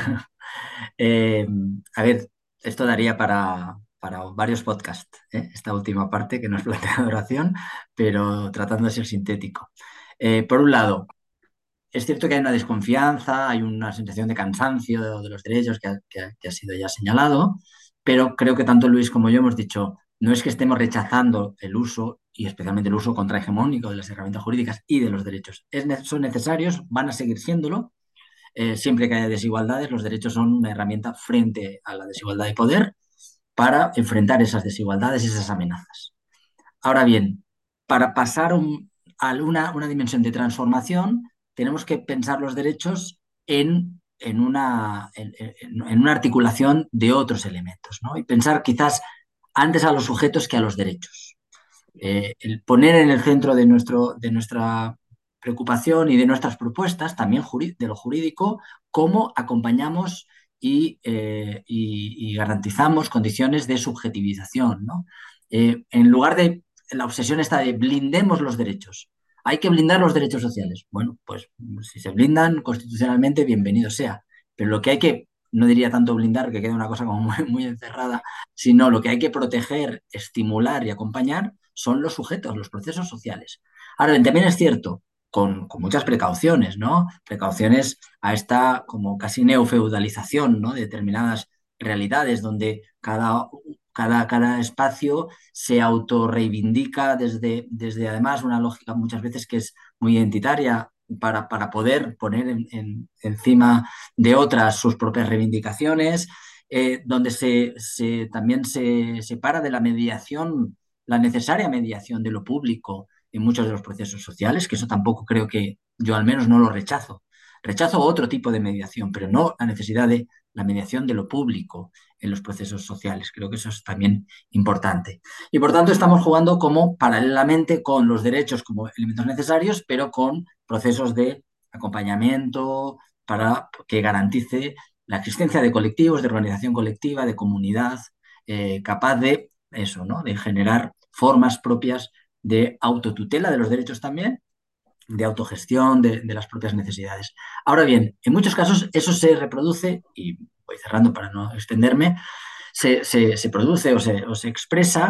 eh, a ver, esto daría para, para varios podcasts, ¿eh? Esta última parte que nos plantea Adoración, pero tratando de ser sintético. Eh, por un lado, es cierto que hay una desconfianza, hay una sensación de cansancio de, de los derechos que ha, que, ha, que ha sido ya señalado, pero creo que tanto Luis como yo hemos dicho, no es que estemos rechazando el uso, y especialmente el uso contrahegemónico de las herramientas jurídicas y de los derechos. Es, son necesarios, van a seguir siéndolo. Eh, siempre que haya desigualdades, los derechos son una herramienta frente a la desigualdad de poder para enfrentar esas desigualdades, esas amenazas. Ahora bien, para pasar un, a una, una, dimensión de transformación, tenemos que pensar los derechos en, en, una, en, en una, articulación de otros elementos, ¿no? Y pensar quizás antes a los sujetos que a los derechos. Eh, el poner en el centro de, nuestro, de nuestra preocupación y de nuestras propuestas, también de lo jurídico, cómo acompañamos y, eh, y, y garantizamos condiciones de subjetivización, ¿no? Eh, en lugar de la obsesión esta de blindemos los derechos. Hay que blindar los derechos sociales. Bueno, pues si se blindan constitucionalmente, bienvenido sea. Pero lo que hay que, no diría tanto blindar, que queda una cosa como muy, muy encerrada, sino lo que hay que proteger, estimular y acompañar son los sujetos, los procesos sociales. Ahora bien, también es cierto, con, con muchas precauciones, ¿no? Precauciones a esta como casi neofeudalización, ¿no? De determinadas realidades donde cada, cada, cada espacio se autorreivindica desde, desde además una lógica muchas veces que es muy identitaria para, para poder poner en, en, encima de otras sus propias reivindicaciones, eh, donde se, se, también se separa de la mediación, la necesaria mediación de lo público en muchos de los procesos sociales, que eso tampoco creo que yo al menos no lo rechazo. Rechazo otro tipo de mediación, pero no la necesidad de la mediación de lo público en los procesos sociales. Creo que eso es también importante. Y por tanto estamos jugando como paralelamente con los derechos como elementos necesarios, pero con procesos de acompañamiento para que garantice la existencia de colectivos, de organización colectiva, de comunidad, eh, capaz de eso, ¿no? De generar formas propias de autotutela de los derechos también, de autogestión de, de, las propias necesidades. Ahora bien, en muchos casos eso se reproduce, y voy cerrando para no extenderme, se, se, se produce o se, o se expresa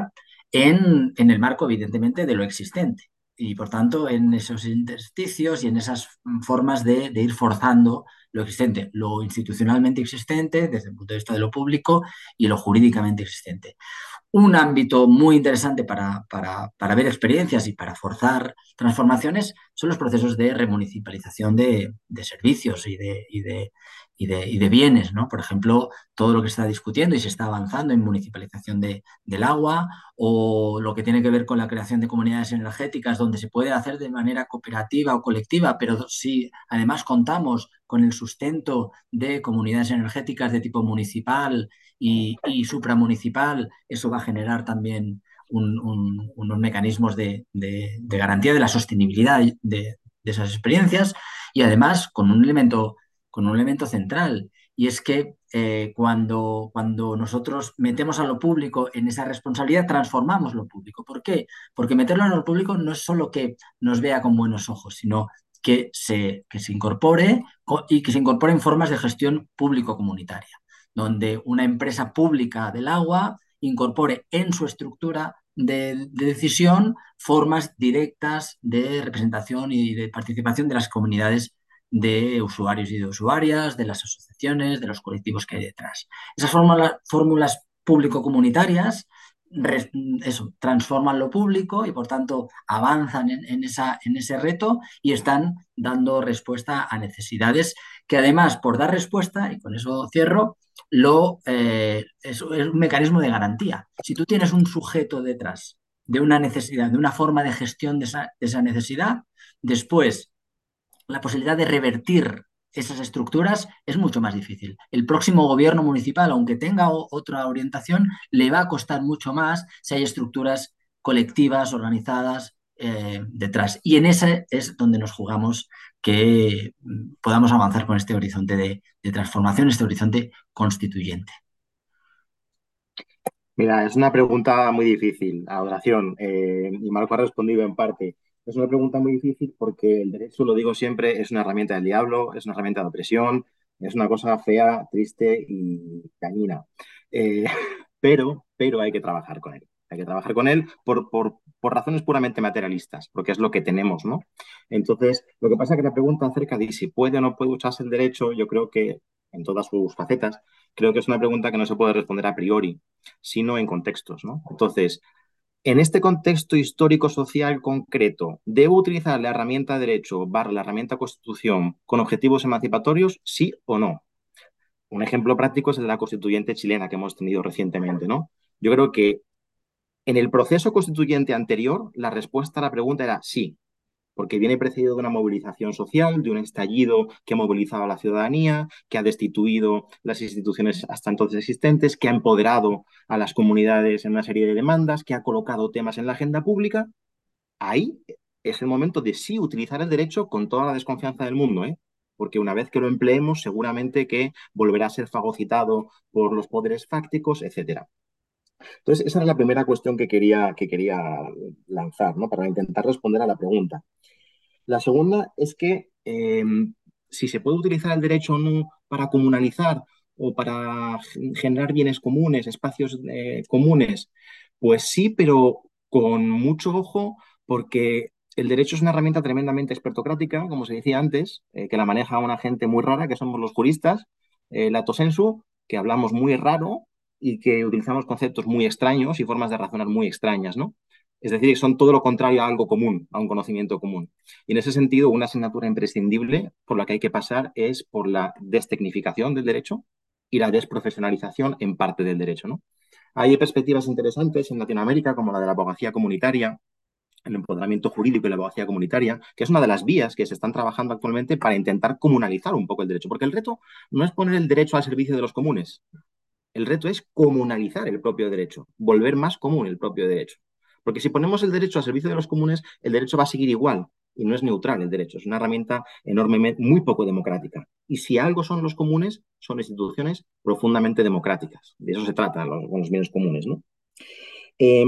en, en el marco, evidentemente, de lo existente. Y, por tanto, en esos intersticios y en esas formas de, de ir forzando lo existente, lo institucionalmente existente desde el punto de vista de lo público y lo jurídicamente existente. Un ámbito muy interesante para, para, para ver experiencias y para forzar transformaciones son los procesos de remunicipalización de, de servicios y de, y, de, y, de, y de bienes, ¿no? Por ejemplo, todo lo que se está discutiendo y se está avanzando en municipalización de, del agua, o lo que tiene que ver con la creación de comunidades energéticas, donde se puede hacer de manera cooperativa o colectiva, pero si además contamos con el sustento de comunidades energéticas de tipo municipal y, y supramunicipal, eso va a generar también un, un, unos mecanismos de, de, de, garantía de la sostenibilidad de, de, esas experiencias, y además con un elemento, con un elemento central, y es que eh, cuando, cuando nosotros metemos a lo público en esa responsabilidad, transformamos lo público. ¿Por qué? Porque meterlo en lo público no es solo que nos vea con buenos ojos, sino que se, que se incorpore y que se incorpore en formas de gestión público-comunitaria, donde una empresa pública del agua incorpore en su estructura de, de, decisión formas directas de representación y de participación de las comunidades de usuarios y de usuarias, de las asociaciones, de los colectivos que hay detrás. Esas fórmula, fórmulas público-comunitarias eso, transforman lo público y, por tanto, avanzan en, en, esa, en ese reto y están dando respuesta a necesidades que, además, por dar respuesta, y con eso cierro, lo, eh, es, es un mecanismo de garantía. Si tú tienes un sujeto detrás de una necesidad, de una forma de gestión de esa, de esa necesidad, después la posibilidad de revertir esas estructuras es mucho más difícil. El próximo gobierno municipal, aunque tenga otra orientación, le va a costar mucho más si hay estructuras colectivas, organizadas eh, detrás. Y en ese es donde nos jugamos que podamos avanzar con este horizonte de, de transformación, este horizonte constituyente. Mira, es una pregunta muy difícil, Adoración, eh, y Marco ha respondido en parte. Es una pregunta muy difícil porque el derecho, lo digo siempre, es una herramienta del diablo, es una herramienta de opresión, es una cosa fea, triste y dañina. Eh, pero, pero hay que trabajar con él. Hay que trabajar con él por, por, por razones puramente materialistas, porque es lo que tenemos, ¿no? Entonces, lo que pasa es que la pregunta acerca de si puede o no puede usarse el derecho, yo creo que en todas sus facetas, creo que es una pregunta que no se puede responder a priori, sino en contextos, ¿no? Entonces, en este contexto histórico-social concreto, ¿debo utilizar la herramienta de derecho barra la herramienta constitución con objetivos emancipatorios, sí o no? Un ejemplo práctico es el de la constituyente chilena que hemos tenido recientemente, ¿no? Yo creo que en el proceso constituyente anterior, la respuesta a la pregunta era sí, porque viene precedido de una movilización social, de un estallido que ha movilizado a la ciudadanía, que ha destituido las instituciones hasta entonces existentes, que ha empoderado a las comunidades en una serie de demandas, que ha colocado temas en la agenda pública. Ahí es el momento de sí utilizar el derecho con toda la desconfianza del mundo, ¿eh? Porque una vez que lo empleemos, seguramente que volverá a ser fagocitado por los poderes fácticos, etcétera. Entonces, esa era la primera cuestión que quería, que quería lanzar, ¿no? Para intentar responder a la pregunta. La segunda es que eh, si se puede utilizar el derecho o no para comunalizar o para generar bienes comunes, espacios eh, comunes, pues sí, pero con mucho ojo, porque el derecho es una herramienta tremendamente expertocrática, como se decía antes, eh, que la maneja una gente muy rara, que somos los juristas, eh, lato sensu, que hablamos muy raro y que utilizamos conceptos muy extraños y formas de razonar muy extrañas, ¿no? Es decir, son todo lo contrario a algo común, a un conocimiento común. Y en ese sentido, una asignatura imprescindible por la que hay que pasar es por la destecnificación del derecho y la desprofesionalización en parte del derecho, ¿no? Hay perspectivas interesantes en Latinoamérica, como la de la abogacía comunitaria, el empoderamiento jurídico y la abogacía comunitaria, que es una de las vías que se están trabajando actualmente para intentar comunalizar un poco el derecho, porque el reto no es poner el derecho al servicio de los comunes, el reto es comunalizar el propio derecho, volver más común el propio derecho. Porque si ponemos el derecho al servicio de los comunes, el derecho va a seguir igual y no es neutral el derecho, es una herramienta enormemente, muy poco democrática. Y si algo son los comunes, son instituciones profundamente democráticas. De eso se trata los, con los bienes comunes, ¿no? Eh,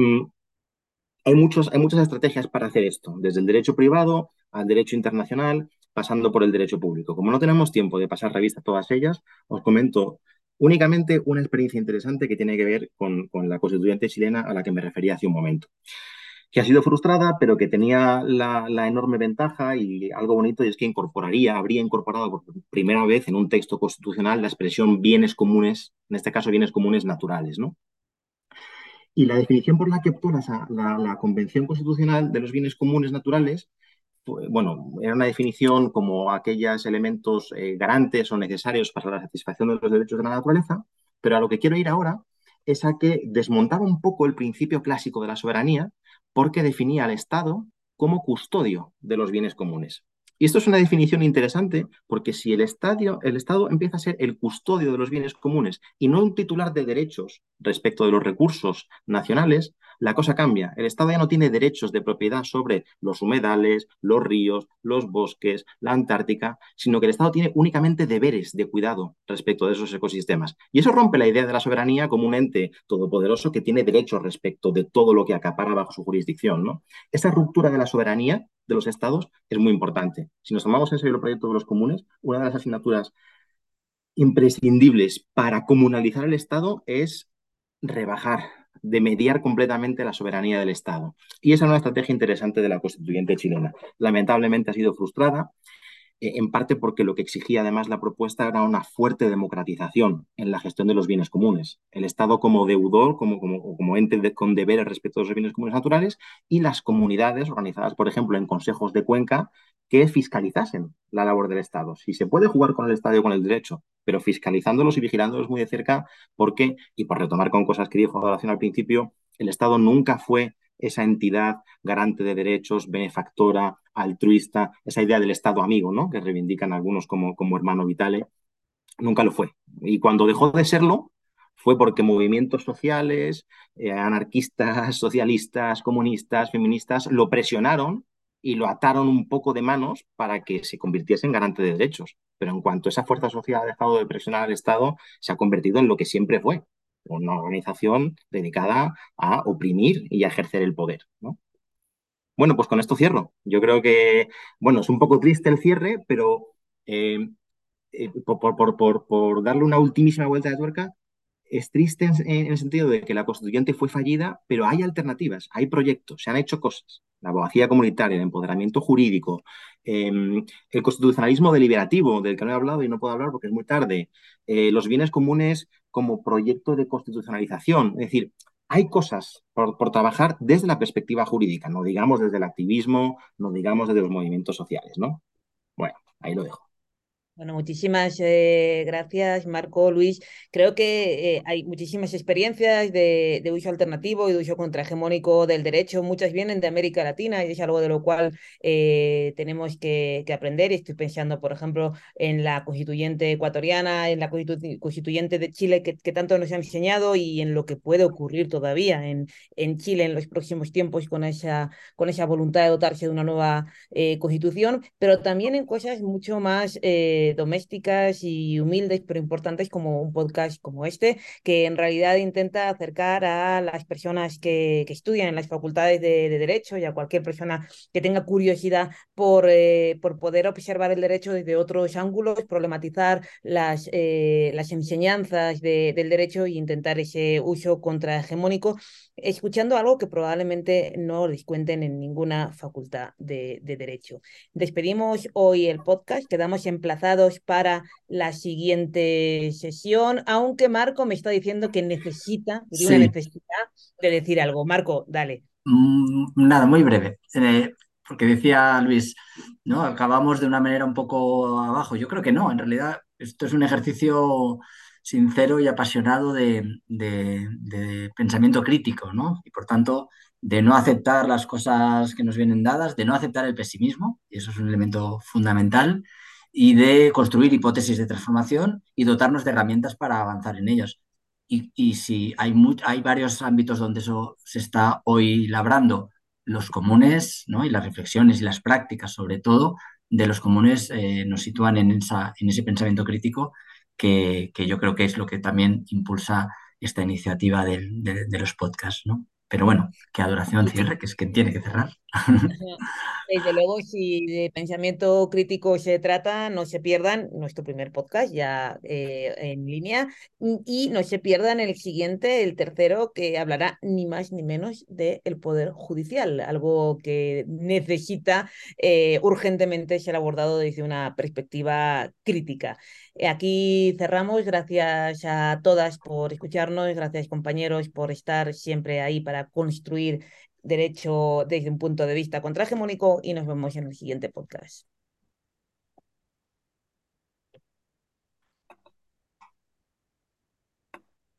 hay, muchos, hay muchas estrategias para hacer esto, desde el derecho privado al derecho internacional, pasando por el derecho público. Como no tenemos tiempo de pasar revista a todas ellas, os comento Únicamente una experiencia interesante que tiene que ver con, con la constituyente chilena a la que me refería hace un momento, que ha sido frustrada, pero que tenía la, la, enorme ventaja y algo bonito, y es que incorporaría, habría incorporado por primera vez en un texto constitucional la expresión bienes comunes, en este caso bienes comunes naturales, ¿no? Y la definición por la que optó la, la, la Convención Constitucional de los Bienes Comunes Naturales, pues, bueno, era una definición como aquellos elementos eh, garantes o necesarios para la satisfacción de los derechos de la naturaleza, pero a lo que quiero ir ahora es a que desmontaba un poco el principio clásico de la soberanía porque definía al Estado como custodio de los bienes comunes. Y esto es una definición interesante porque si el, estadio, el Estado empieza a ser el custodio de los bienes comunes y no un titular de derechos respecto de los recursos nacionales, la cosa cambia. El Estado ya no tiene derechos de propiedad sobre los humedales, los ríos, los bosques, la Antártica, sino que el Estado tiene únicamente deberes de cuidado respecto de esos ecosistemas. Y eso rompe la idea de la soberanía como un ente todopoderoso que tiene derechos respecto de todo lo que acapara bajo su jurisdicción, ¿no? Esa ruptura de la soberanía de los Estados es muy importante. Si nos tomamos en serio el proyecto de los comunes, una de las asignaturas imprescindibles para comunalizar el Estado es rebajar, de mediar completamente la soberanía del Estado. Y esa es una estrategia interesante de la constituyente chilena. Lamentablemente ha sido frustrada, eh, en parte porque lo que exigía además la propuesta era una fuerte democratización en la gestión de los bienes comunes. El Estado como deudor, como, como, como ente de, con deberes respecto a los bienes comunes naturales, y las comunidades organizadas, por ejemplo, en consejos de cuenca, que fiscalizasen la labor del Estado. Si se puede jugar con el Estado y con el derecho, pero fiscalizándolos y vigilándolos muy de cerca, porque, y por retomar con cosas que dijo Adoración al principio, el Estado nunca fue esa entidad garante de derechos, benefactora, altruista, esa idea del Estado amigo, ¿no? Que reivindican algunos como, como hermano vitale, nunca lo fue. Y cuando dejó de serlo, fue porque movimientos sociales, eh, anarquistas, socialistas, comunistas, feministas, lo presionaron y lo ataron un poco de manos para que se convirtiese en garante de derechos. Pero en cuanto esa fuerza social ha dejado de presionar al Estado, se ha convertido en lo que siempre fue, una organización dedicada a oprimir y a ejercer el poder, ¿no? Bueno, pues con esto cierro. Yo creo que, bueno, es un poco triste el cierre, pero eh, eh, por, por, por, por, darle una ultimísima vuelta de tuerca, es triste en, en, el sentido de que la constituyente fue fallida, pero hay alternativas, hay proyectos, se han hecho cosas. La abogacía comunitaria, el empoderamiento jurídico, eh, el constitucionalismo deliberativo, del que no he hablado y no puedo hablar porque es muy tarde, eh, los bienes comunes como proyecto de constitucionalización. Es decir, hay cosas por, por, trabajar desde la perspectiva jurídica, no digamos desde el activismo, no digamos desde los movimientos sociales, ¿no? Bueno, ahí lo dejo. Bueno, muchísimas eh, gracias, Marco, Luis. Creo que eh, hay muchísimas experiencias de, de uso alternativo y de uso contrahegemónico del derecho. Muchas vienen de América Latina y es algo de lo cual eh, tenemos que, que aprender. Estoy pensando, por ejemplo, en la constituyente ecuatoriana, en la constitu- constituyente de Chile, que, que tanto nos ha enseñado y en lo que puede ocurrir todavía en, en Chile en los próximos tiempos con esa, con esa voluntad de dotarse de una nueva eh, constitución, pero también en cosas mucho más eh, domésticas y humildes, pero importantes como un podcast como este, que en realidad intenta acercar a las personas que, que estudian en las facultades de, de Derecho y a cualquier persona que tenga curiosidad por, eh, por poder observar el derecho desde otros ángulos, problematizar las, eh, las enseñanzas de, del derecho e intentar ese uso contrahegemónico, escuchando algo que probablemente no les cuenten en ninguna facultad de, de Derecho. Despedimos hoy el podcast, quedamos emplazados para la siguiente sesión, aunque Marco me está diciendo que necesita, que tiene una Sí, necesidad de decir algo. Marco, dale. mm, nada, muy breve. Eh, porque decía Luis, ¿no? Acabamos de una manera un poco abajo. Yo creo que no, en realidad esto es un ejercicio sincero y apasionado de, de- de pensamiento crítico, ¿no? Y por tanto, de no aceptar las cosas que nos vienen dadas, de no aceptar el pesimismo, y eso es un elemento fundamental, y de construir hipótesis de transformación y dotarnos de herramientas para avanzar en ellos. Y, y si hay, mu- hay varios ámbitos donde eso se está hoy labrando, los comunes, ¿no? Y las reflexiones y las prácticas, sobre todo, de los comunes eh, nos sitúan en, esa, en ese pensamiento crítico que, que yo creo que es lo que también impulsa esta iniciativa del- de, de los podcasts, ¿no? Pero bueno, que Adoración cierre, que es quien tiene que cerrar. Ajá. Desde luego, si de pensamiento crítico se trata, no se pierdan nuestro primer podcast ya eh, en línea y y no se pierdan el siguiente, el tercero, que hablará ni más ni menos del Poder Judicial, algo que necesita eh, urgentemente ser abordado desde una perspectiva crítica. Eh, Aquí cerramos. Gracias a todas por escucharnos, gracias compañeros por estar siempre ahí para construir derecho desde un punto de vista contrahegemónico y nos vemos en el siguiente podcast.